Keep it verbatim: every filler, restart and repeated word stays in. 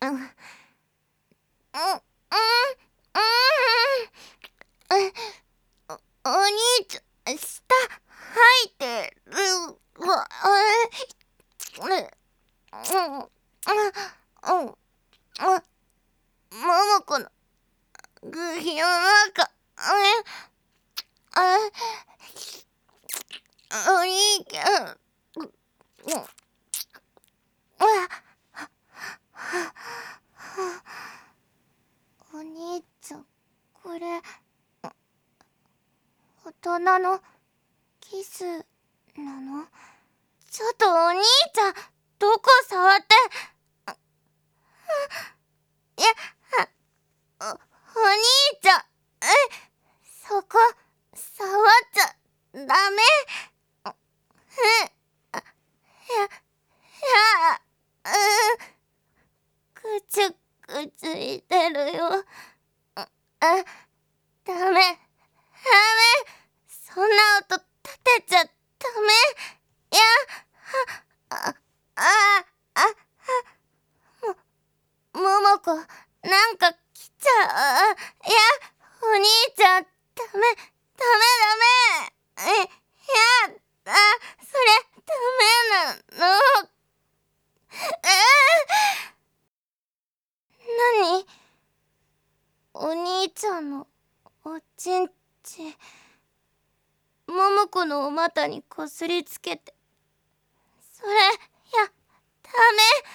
うんうんうんお、お兄ちゃん、舌吐いてるわ。うんうんうんうん。ももこのぐひの中、あお兄ちゃん、お兄ちゃん、これ大人のキスなの？ちょっとお兄ちゃん、どこ触って。いや、お、お兄ちゃん、え、そこ触っちゃダメ。うん、あ、や、や、うん、くちゅくちゅいてるよ。あ、ダメ、ダメ、そんな音立てちゃダメ。いや、あ、あ、あ、あ、も、ももこ、なんか来ちゃう。いや、お兄ちゃん、ダメ、ダメダメ。え、いや、あ、それ、ダメなの。えー、なに？お兄ちゃんのおちんち、ももこのお股にこすりつけて、それ、いや、ダメ。